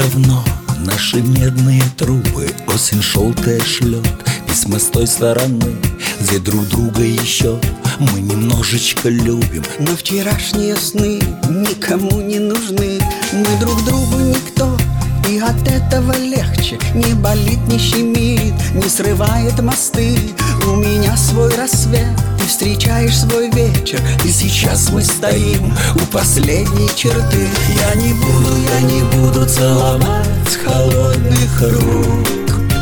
давно наши медные трубы осень желтая шлет письма с той стороны, где друг друга еще мы немножечко любим. Но вчерашние сны никому не нужны. Мы друг другу никто, и от этого легче. Не болит, не щемит, не срывает мосты. У меня свой рассвет, ты встречаешь свой вечер. И сейчас мы стоим у последней черты. Я не буду целовать холодных рук.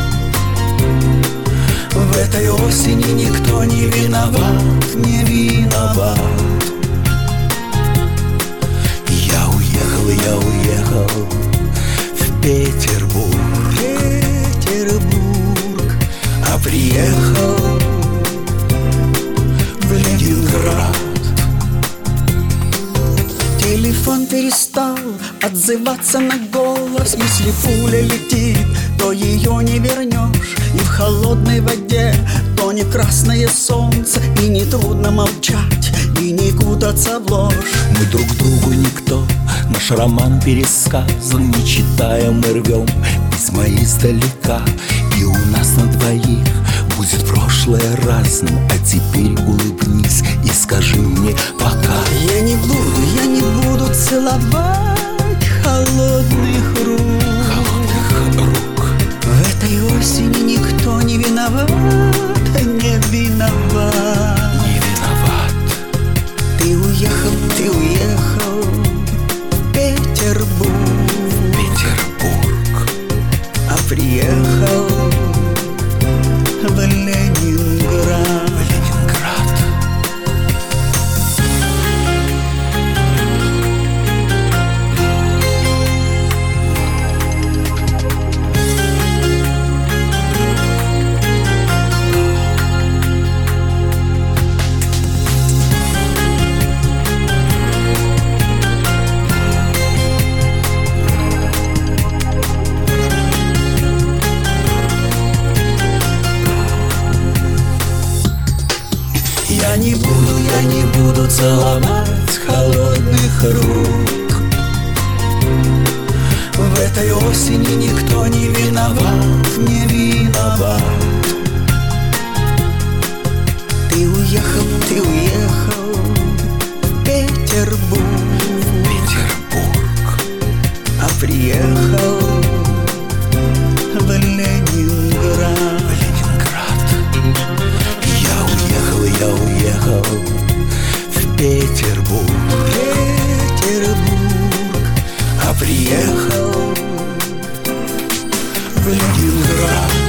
В этой осени никто не виноват, не виноват. Я уехал в Петербург, а приехал в Ленинград. Телефон перестал отзываться на голос. Если пуля летит, то ее не вернешь. И в холодной воде то не красное солнце. И не трудно молчать, и не кутаться в ложь. Мы друг другу никто, наш роман пересказан. Не читая, мы рвем письма издалека. И у нас на двоих будет прошлое разным. А теперь улыбнись и скажи мне пока. Я не буду целовать холодных рук. В этой осени никто не виноват, не виноват. Не виноват. Ты уехал в Петербург, а приехал в Ленинград. Я не буду целовать холодных рук. В этой осени никто не виноват, не виноват. Ты уехал в Петербург, а приехал в Ленинград. Я уехал в Петербург, а приехал в Ленинград.